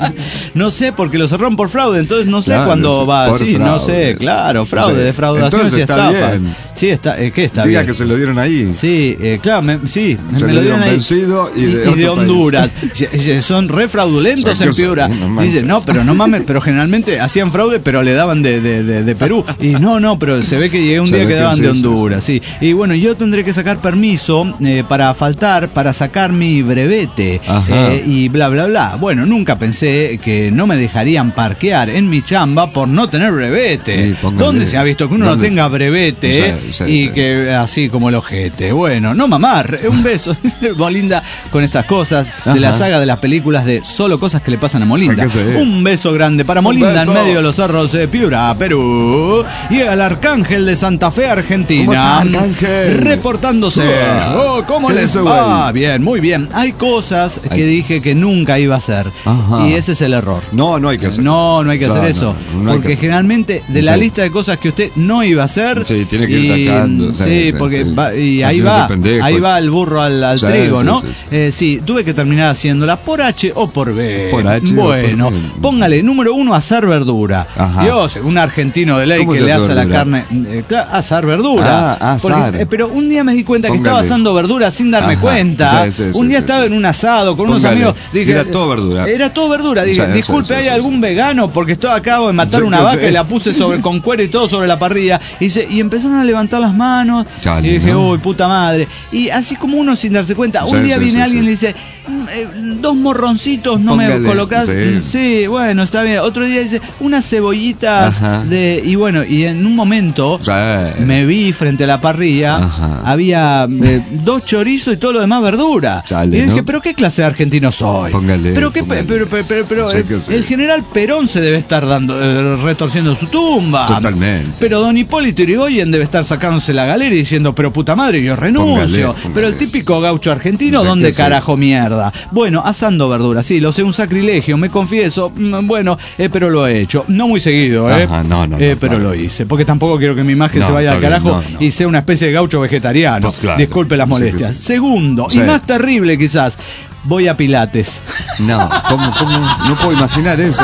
No sé, porque lo cerraron por fraude, entonces no sé Claro, cuándo sí, va por así, no fraude. sé, claro, fraude, Sí. defraudaciones Entonces y está estafas. bien. Sí, está, ¿qué está Diga bien? que se lo dieron ahí. Sí, claro, Se me lo lo dieron dieron ahí. vencido y de de otro país. Honduras. Son re fraudulentos O sea, en que Piura. no manches. Dice, no, pero no mames, pero generalmente hacían fraude, pero le daban de Perú. Y no, pero se ve que llegué un Se día ve que que daban sí, de sí, Honduras, sí. Y bueno, yo tendré que sacar permiso para faltar, para sacar mi brevete Ajá. y bla, bla, bla. Bueno, nunca pensé que no me dejarían parquear en mi chamba por no tener brevete. Sí, póngale. ¿Dónde se ha visto que uno no ¿Dónde? tenga brevete Sí, y sí. que así como el ojete? Bueno, no mamar, un beso. Molinda con estas cosas de la Ajá. saga de las películas de solo cosas que le pasan a Molinda. Sáquese. Un beso grande para Un Molinda en beso. medio de los cerros de Piura, Perú. Y el Arcángel de Santa Fe, Argentina. ¿Cómo está, Arcángel? Reportándose. Oh, ¿cómo ¿Qué les dice, va? güey? Bien, muy bien. Hay cosas que Ay. dije que nunca iba a hacer. Ajá. Y ese es el error. No hay que hacer No, eso. no hay que O sea, hacer eso. no hay que porque hacer. generalmente de la Sí. lista de cosas que usted no iba a hacer. Sí, tiene que ir tachando. Sí, porque sí. y ahí Haciéndose va. pendejo. Ahí va el burro al Sí, trigo, sí, ¿no? sí, Sí, tuve que terminar haciéndolas por H o por B. Por H o bueno, por B. póngale, número 1, asar verdura. Ajá. Dios, un argentino de ley ¿Cómo que se le hace hace la verdura? carne. Claro, asar verdura. Ah, asar. Pero un día me di cuenta que Póngale. estaba asando verdura sin darme Ajá. cuenta. Sí, sí, un sí, día sí, estaba sí. en un asado con unos Póngale. amigos. Dije, Era todo verdura. Era todo verdura. Dije, Sí, disculpe, sí, sí, ¿hay sí, algún vegano? Porque acabo de matar Sí, una que vaca sí. y la puse con cuero y todo sobre la parrilla. Y empezaron a levantar las manos. Chale, y dije, ¿no? uy, puta madre. Y así como uno sin darse cuenta, un Sí, día sí, viene sí, alguien y sí. le dice, dos morroncitos, no Póngale, me colocás. sí. Sí, bueno, está bien. Otro día dice, unas cebollitas Ajá. y bueno, y en un momento Sí. me vi frente a la parrilla, Ajá. había 2 chorizos y todo lo demás verdura. Chale, y dije, ¿no? pero qué clase de argentino soy. Póngale, Pero qué, póngale. pero Sí que sí. el general Perón se debe estar retorciendo su tumba. Totalmente. Pero don Hipólito Yrigoyen debe estar sacándose la galera y diciendo, pero puta madre, yo renuncio. Póngale. Pero el típico gaucho argentino, Sí que ¿dónde sí. carajo mierda? Bueno, asando verduras, sí, lo sé, un sacrilegio, me confieso. Bueno, pero lo he hecho. No muy seguido, Ajá, no, pero claro. lo hice. Porque tampoco quiero que mi imagen No, se vaya al está bien, carajo no. y sea una especie de gaucho vegetariano. Pues claro. Disculpe las Sí, molestias. que sí. Segundo, Sí. y más terrible quizás, voy a Pilates. No, ¿cómo? No puedo imaginar eso.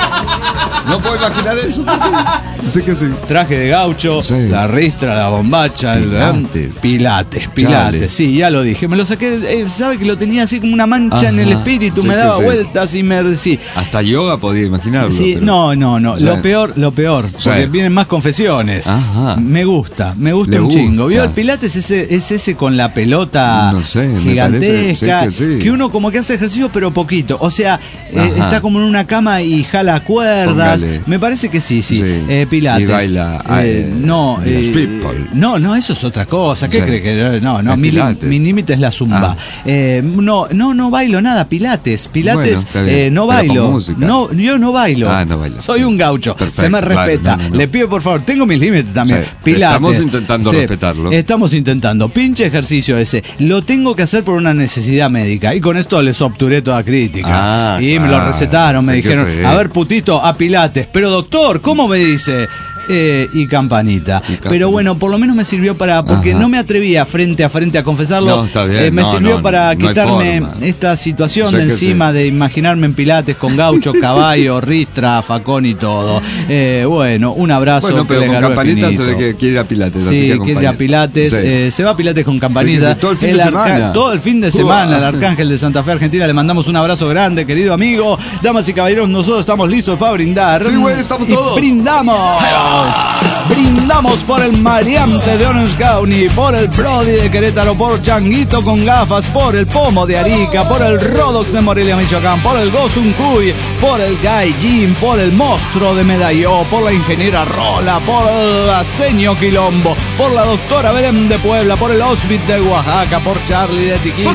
No puedo imaginar eso. Sí que sí. Traje de gaucho, Sí. la ristra, la bombacha, Pilates. Pilates, Chale. sí, ya lo dije. Me lo saqué, sabe que lo tenía así como una mancha en el Ajá, espíritu, sí me que daba sí. vueltas y me sí. Hasta yoga podía imaginarlo. Sí, pero- no, Sí. lo peor, porque Sí. vienen más confesiones. Ajá. Me gusta Le un gusta. chingo. ¿Vio? El Pilates es ese con la pelota No sé, me gigantesca, parece, sí que sí. uno como que hace ejercicio pero poquito. O sea, Ajá. está como en una cama y jala cuerdas. Póngale. Me parece que sí. Sí. Pilates. Y baila, no, los people. no, eso es otra cosa. ¿Qué Sí. cree que no? Es Mi Pilates. límite es la zumba. No bailo nada. Pilates, Bueno, está bien. no Pero con bailo. música. No, yo no bailo. Ah, no baila. Soy un gaucho. Perfecto, se me claro, respeta. no. Le pido por favor, tengo mis límites también. Sí, Pilates. estamos intentando respetarlo. Estamos intentando. Pinche ejercicio ese. Lo tengo que hacer por una necesidad médica. Y con esto les obturé toda crítica. Ah, y me lo claro, recetaron, me sí que dijeron, sí. a ver, putito, a Pilates. Pero doctor, ¿cómo me dice? y campanita. Pero bueno, por lo menos me sirvió porque no me atrevía frente a frente a confesarlo. No, está bien. Me sirvió para quitarme esta situación de encima de imaginarme en Pilates con gauchos, caballo, ristra, facón y todo. Bueno, un abrazo. Bueno, pero con campanita se ve que quiere ir a Pilates. Sí, quiere ir a Pilates. Sí. Se va a Pilates con campanita. Sí, todo el fin de semana. Todo el fin de semana, el Arcángel de Santa Fe, Argentina. Le mandamos un abrazo grande, querido amigo. Damas y caballeros, nosotros estamos listos para brindar. Sí, güey, estamos todos. Brindamos. Brindamos por el maleante de Orange County, por el Brody de Querétaro, por Changuito con gafas, por el Pomo de Arica, por el Rodox de Morelia, Michoacán, por el Gozuncuy, por el Guy Jim, por el Monstruo de Medalló, por la Ingeniera Rola, por el Aseño Quilombo, por la Doctora Belén de Puebla, por el Hospital de Oaxaca, por Charlie de Tiquicia,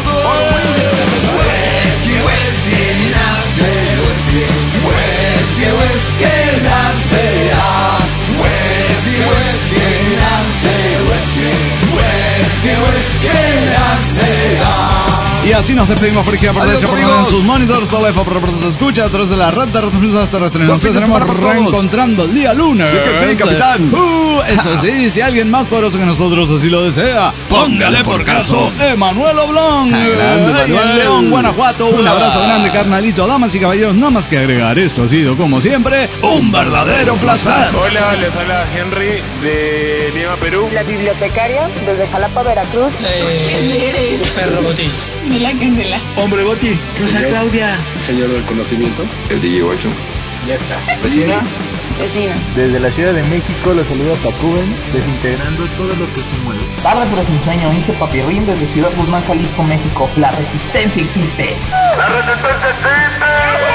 y así nos despedimos por izquierda, por derecha, por en sus monitores, por la por se escucha a través de la red de retransmisiones terrestres. Nos estaremos reencontrando el día lunes. Sí que sí, capitán. Eso sí, si alguien más poderoso que nosotros así lo desea, póngale por caso Emanuel Oblong. Grande, Manuel. León, Guanajuato. Un abrazo grande, carnalito. Damas y caballeros, nada más que agregar. Esto ha sido, como siempre, un verdadero placer. Hola, les habla Henry de Lima, Perú. La bibliotecaria desde Jalapa, Veracruz. ¿Quién eres? Perro Botín. De la Candela. Hombre Boti. Rosa Claudia. Señor del conocimiento. El DJ 8. Ya está. ¿Vecina? Vecina. Desde la Ciudad de México los saluda Tacuben, desintegrando todo lo que se mueve. Tarde pero sin sueño, Inge Papirrín desde Ciudad Guzmán, Jalisco, México. La resistencia existe. ¡La resistencia existe!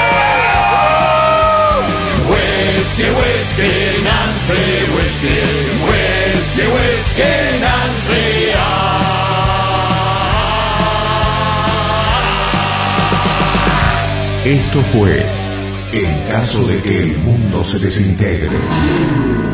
Whisky, Nancy, whisky, Nancy. Esto fue En caso de que el mundo se desintegre.